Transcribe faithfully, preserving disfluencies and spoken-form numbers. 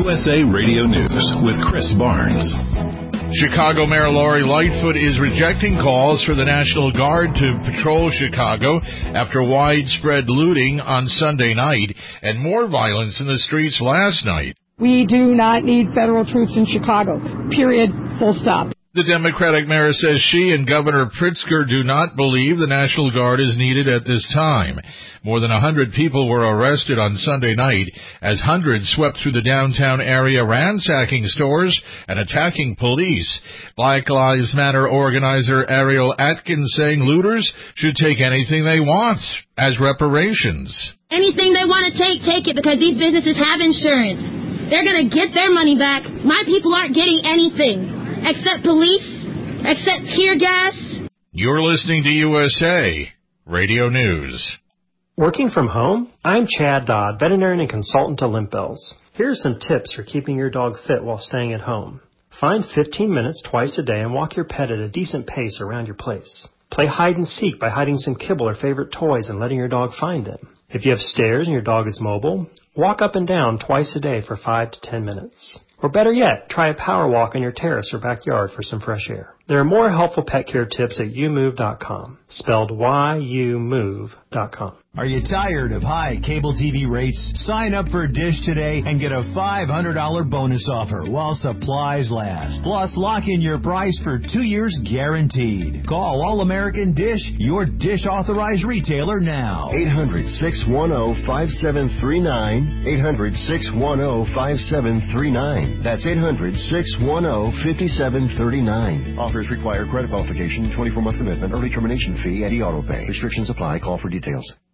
U S A Radio News with Chris Barnes. Chicago Mayor Lori Lightfoot is rejecting calls for the National Guard to patrol Chicago after widespread looting on Sunday night and more violence in the streets last night. We do not need federal troops in Chicago, period, full stop. The Democratic mayor says she and Governor Pritzker do not believe the National Guard is needed at this time. More than one hundred people were arrested on Sunday night as hundreds swept through the downtown area ransacking stores and attacking police. Black Lives Matter organizer Ariel Atkins saying looters should take anything they want as reparations. Anything they want to take, take it, because these businesses have insurance. They're going to get their money back. My people aren't getting anything. Except police, except tear gas. You're listening to U S A Radio News. Working from home? I'm Chad Dodd, veterinarian and consultant to Limp Bells. Here are some tips for keeping your dog fit while staying at home. Find fifteen minutes twice a day and walk your pet at a decent pace around your place. Play hide and seek by hiding some kibble or favorite toys and letting your dog find them. If you have stairs and your dog is mobile, walk up and down twice a day for five to ten minutes. Or better yet, try a power walk on your terrace or backyard for some fresh air. There are more helpful pet care tips at you move dot com, spelled Y U move dot com. Are you tired of high cable T V rates? Sign up for Dish today and get a five hundred dollars bonus offer while supplies last. Plus, lock in your price for two years guaranteed. Call All-American Dish, your Dish authorized retailer now. eight hundred, six one zero, five seven three nine. eight hundred, six one zero, five seven three nine. That's eight hundred, six one zero, five seven three nine. Offers require credit qualification, twenty-four month commitment, early termination fee, and e-auto pay. Restrictions apply. Call for details.